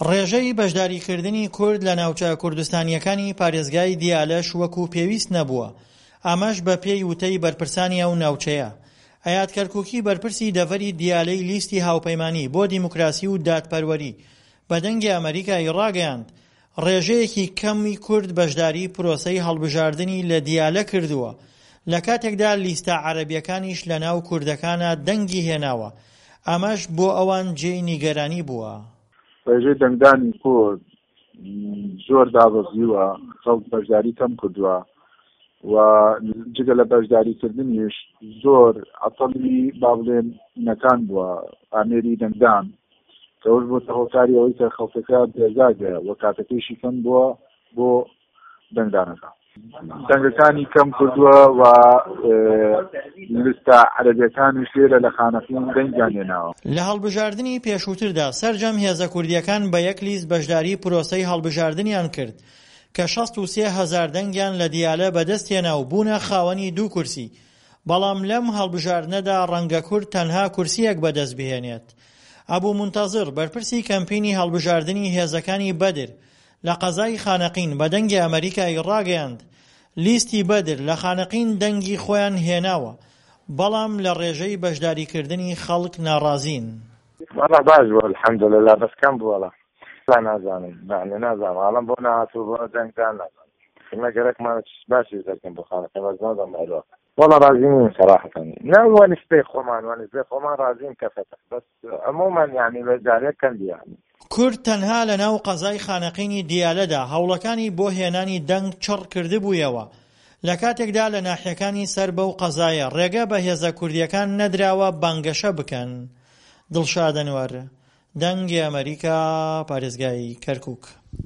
ڕێژەی بەشداریکردنی کورد لە ناوچە کوردستانیەکانی پارێزگای دیالەش وەکو پێویست نەبووە، ئەمەش بە پێی وتەی بەرپرسانی ئەو ناوچەیە. ئەیاد کەرکووکی بەرپرسی دەڤەری دیالەی لیستی هاوپەیمانی بۆ دیموکراسی و دادپەروەری بە دەنگی ئەمریکای ڕاگەیاند ڕێژەیەکی کەمی کورد بەشداری پرۆسەی هەڵبژاردننی لە دیالە کردووە، لە کاتێکدا لیستە عەرەبیەکانیش لە ناو کوردەکانە دەنگی هێناوە. ئەمەش بۆ ئەوان جێی نیگەرانی بووە. ڕێژەی دەنگدانی کورد زۆر دابەزیوە، خەڵک بەشداری کەم کردووە و جگە لە بەشداریکردنیش زۆر عەتەڵی با بڵێن نەکان بووە ئامێری دەنگدان، کەەوەش بۆ هۆکاری ئەوەی کە خەڵکەکە بێزارگە و کاتەکەیشی کەم بووە بۆ دەنگدانەکە. دەنگەکانی کەم کردووە و لیستە عەرەبیەکانیش لێرە لە خانەقین دەنگیان هێناوە. لە هەڵبژاردننی پێشووتردا سەرجەم هێزە کوردیەکان بە یەک لیست بەشداری پرۆسەی هەڵبژاردنیان کرد کە 63,000 دەنگیان لە دیالە بەدەستهێنا و بوونە خاوەنی 2 کورسی، بەڵام لەم هەڵبژاردنەدا ڕەنگە کورد تەنها کورسیەک بەدەست بهێنێت. ئەبوو منتەزر بەرپرسی کەمپینی هەڵبژاردننی هێزەکانی بەدر لە قەزای خانەقین بە دەنگی ئەمریکای ڕاگەیاند لیستی بەدر لە خانەقین دەنگی خۆیان هێناوە، بەڵام لە ڕێژەی بەشداریکردنی خەڵک ناڕازین. وەڵا باش بوو الحەمدولله، بەس کەم بوو وەڵا نازانم نازانم ئاڵم بۆ نهاتوو بۆ دەنگدان نازانم خمەگەرەکمان باشی دەکەم بۆ خانەکە مەزمەدەم ئەلوە والله راضيين صراحة. لا ونسبة خمان راضيين كفتح بس عموما يعني بجاريك كان دي يعني کورد تەنها لە ناو قەزای خانەقینی دیالەدا هەوڵەکانی بۆ هێنانی دەنگ چڕ کردبوویەوە، لە کاتێکدا لە ناحیەکانی سەر بەو قەزایە ڕێگە بە هێزە کوردیەکان نەدراوە بانگەشە بکەن. دڵشاد ئەنوەر، دەنگی ئەمریکا، پارێزگای کەرکووک.